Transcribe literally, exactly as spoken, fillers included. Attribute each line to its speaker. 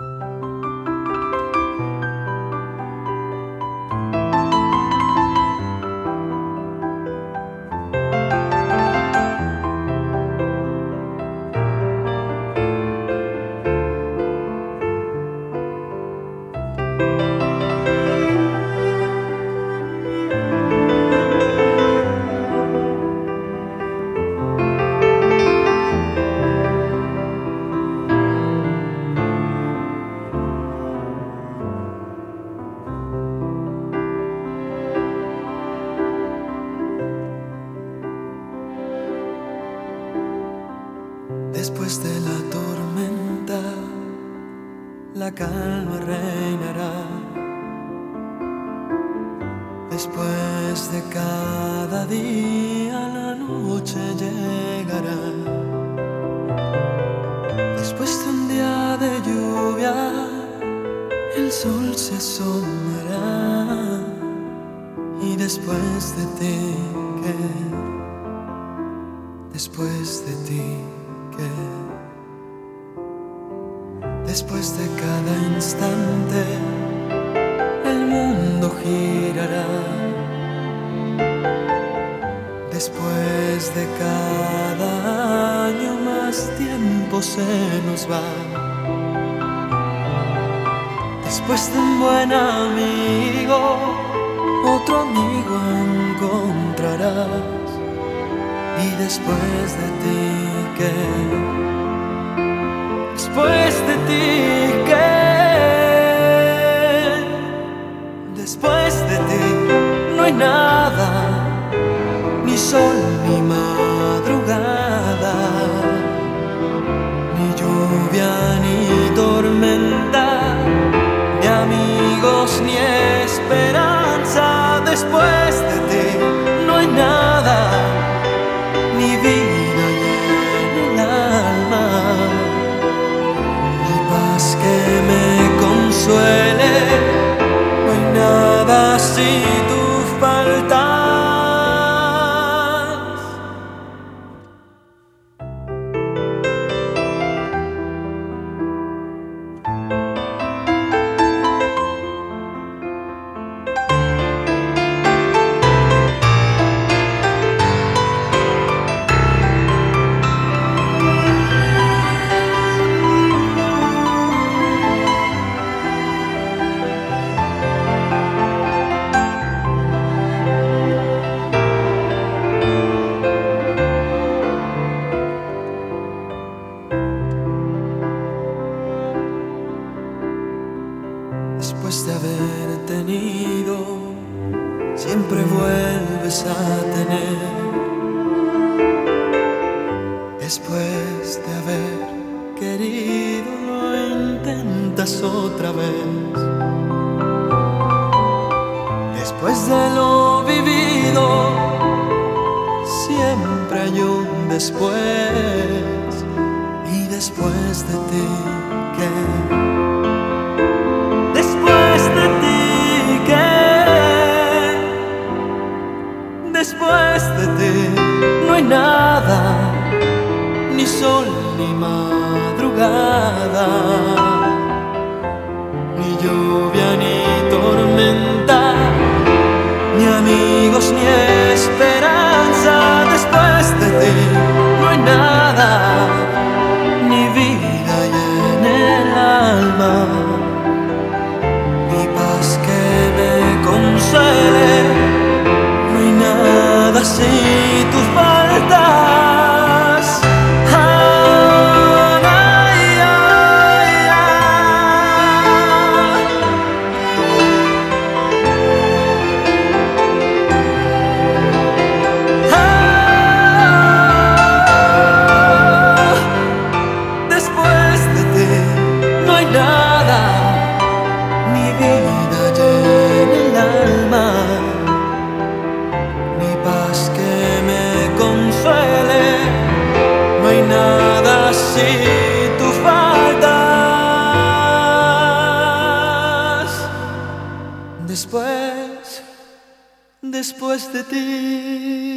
Speaker 1: Después de la tormenta, la calma reinará. Después de cada día, la noche llegará. Después de un día de lluvia, el sol se asomará. Y después de ti, ¿qué? Después de ti, ¿qué? Después de cada instante, el mundo girará. Después de cada año, más tiempo se nos va. Después de un buen amigo, otro amigo encontrarás. Y después de ti, ¿qué? Después de ti, ¿qué? Después de ti no hay nada, ni sol ni madrugada, ni lluvia ni tormenta, ni amigos ni esperanza. Después de ti no hay nada, ni vida en el alma, ni paz que me consuele. No hay nada si tú faltas. Después de haber tenido, siempre vuelves a tener. Después de haber querido, lo intentas otra vez. Después de lo vivido, siempre hay un después. Y después de ti, ¿qué? Después de ti, ¿qué? Después de ti no hay nada, ni sol ni madrugada, ni lluvia ni tormenta, ni amigos ni esperanza. Después de ti no hay nada, ni vida en el alma, consuele. No hay nada si tú faltas. Ay, ay, ay, ay. Ah, después de ti no hay nada, ni vida llena el alma, ni paz que me consuele. No hay nada si tú faltas. Después, después de ti.